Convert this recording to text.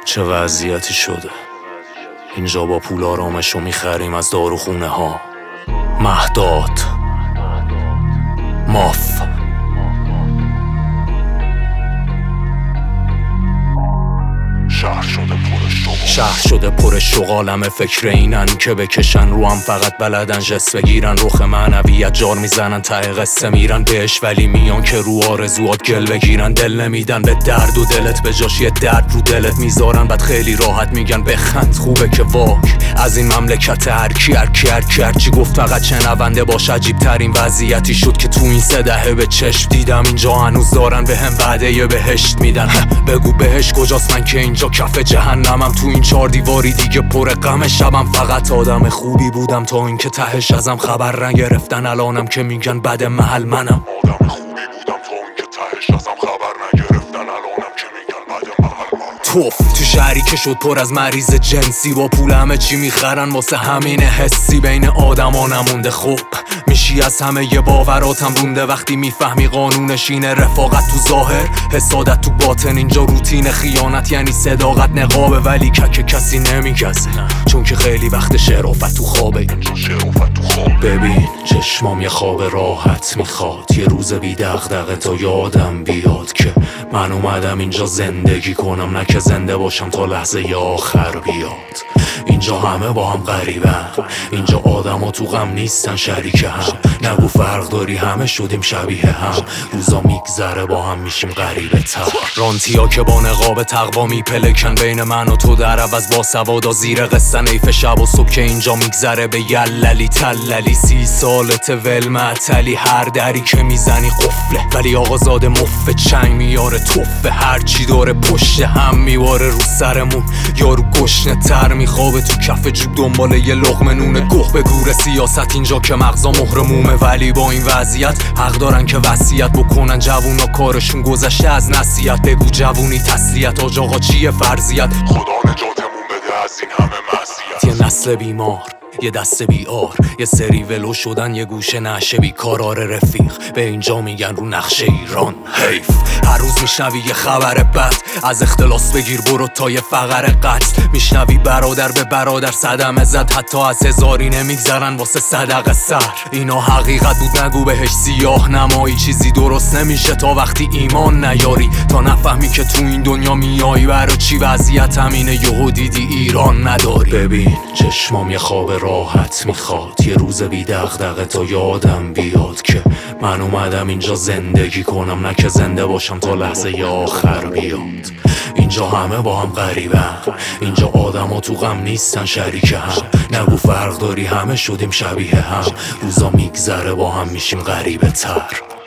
چه وضعیتی شده اینجا؟ با پول آرامشو میخریم از داروخونه ها. مهداد ماف شهر شده پر شغالم فکر اینن که بکشن رو هم فقط بلدن جست بگیرن. رخ معنویت جار میزنن ته قصه میرن بهش، ولی میان که رو آرزوات گل بگیرن. دل نمیدن به درد و دلت، به جاش یه درد رو دلت میذارن. بعد خیلی راحت میگن بخند خوبه که واک از این مملکت هرکی گفت فقط شنونده باش. عجیب ترین وضعیتی شد که تو این 3 دهه به چشم دیدم اینجا هنوز دارن به هم وعده یه بهشت میدن. بگو بهش کجاست؟ من که اینجا کف جهنمم. تو این 4 دیواری دیگه پر غم شبم. فقط آدم خوبی بودم تا اینکه تهش ازم خبر نگرفتن. الانم که میگن بد محل منم. آدم خوبی بودم تا اینکه تهش ازم خبر نگرفتن. الانم که میگن بد محل منم. تو شهری که شد پر از مریض جنسی، با پول همه چی میخرن واسه همین حسی بین آدما نمونده. خوب میشی از همه ی باوراتم رونده وقتی میفهمی قانونش اینه. رفاقت تو ظاهر، حسادت تو باطن. اینجا روتین خیانت یعنی صداقت نقابه، ولی که کسی نمیگزه چون که خیلی وقت شرافت تو خوابه. اینجا شرافت تو خواب. ببین چشمام یه خواب راحت میخواد، یه روز بی دغدغه تا یادم بیاد که من اومدم اینجا زندگی کنم، نه که زنده باشم تا لحظه ی آخر بیاد. اینجا همه با هم غریبن، اینجا آدما تو غم نیستن شریک هم. نگو فرق داری همه شدیم شبیه هم. روزا میگذره با هم میشیم غریبه تر. رانتیا که با نقاب تقوا میپلکن بین من و تو، در عوض با سوادا زیر قصه نیف شب و صبح که اینجا میگذره به یللی تللی. 30 سالت ول معطلی، هر دری که میزنی قفله، ولی آقازاده مفه چنگ میاره توفه. هرچی داره پشت هم میواره رو سرمون. یارو گشنه تر میخوابه تو کف جوب دنبال یه لقمه نونه. گه به گور سیاست اینجا که مغزا مهرمومه، ولی با این وضعیت حق دارن که وصیت بکنن. جوونا کارشون گذشته از نصیحت. بگو جوونی تسلیت، آج آقا چیه فرضیت؟ خدا نجاتمون بده از این همه معصیت. یه نسل بیمار، یه دست بیار، یه سری ولو شدن، یه گوشه نشه بیکارار رفیق. به اینجا میگن رو نقشه ایران حیف. هر روز میشنوی یه خبر بد، از اختلاس بگیر برو تا یه فقر قتل. میشنوی برادر به برادر صدمه زد، حتی از هزاری نمیگذرن واسه صدقه سر. اینا حقیقت بود نگو بهش سیاه نمایی. چیزی درست نمیشه تا وقتی ایمان نیاری، تا نفهمی که تو این دنیا میایی برای چی وضعیت همینه. یهو دیدی ایران نداری. ببین چشمام یه خواب راحت میخواد، یه روز بی دغدغه تا یادم بیاد که من اومدم اینجا زندگی کنم، نه که زنده باشم تا لحظه ی آخر بیاد. اینجا همه با هم غریبن، اینجا آدما تو غم نیستن شریک هم. نگو فرق داری همه شدیم شبیه هم. روزا میگذره با هم میشیم غریبه تر.